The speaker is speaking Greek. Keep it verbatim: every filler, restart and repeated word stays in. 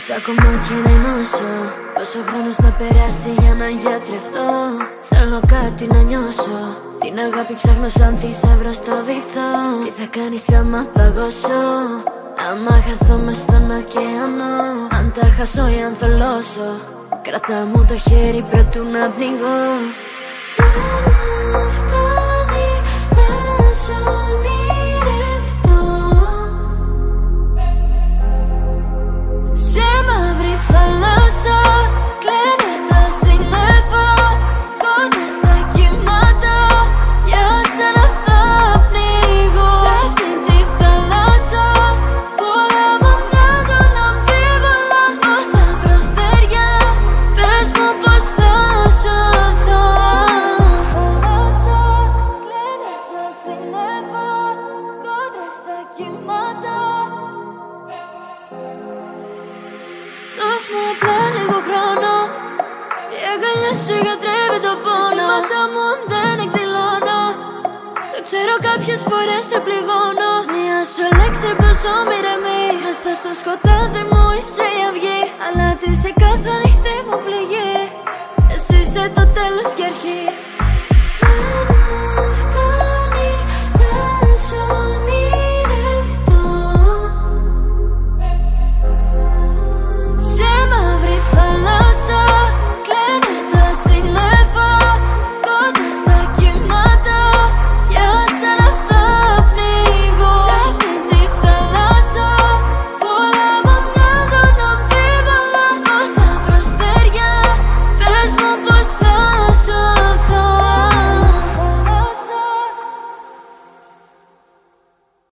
Πόσα κομμάτια να ενώσω, πόσο χρόνος να περάσει για να γιατρευτώ. Θέλω κάτι να νιώσω, την αγάπη ψάχνω σαν θησαυρό στο βυθό. Τι θα κάνεις άμα παγώσω, άμα χαθώ μες στον ωκεανό. Αν τα χάσω ή αν θολώσω, κρατά μου το χέρι προτού να πνιγώ. Δεν μου φτάνει να σ' ονειρευτώ σε μαύρη θάλασσα, κλαίνε τα σύννεφα. Κοντά στα κύματα, για σένα θα πνιγώ. Σ' αυτή τη θάλασσα, πολλά μου μοιάζουν αμφίβολα. Ο σταυρός στεριά, πες μου πως θα σωθώ. Κλαίνε τα σύννεφα, κοντά στα κύματα. Δώσ' μου απλά λίγο χρόνο, η αγκαλιά σου γιατρεύει το πόνο. Τα αισθήματα μου δεν εκδηλώνω, το ξέρω κάποιες φορές σε πληγώνω. Μία σου λέξη πόσο μη ρεμεί, μέσα στο σκοτάδι μου είσαι η αυγή. Αλλά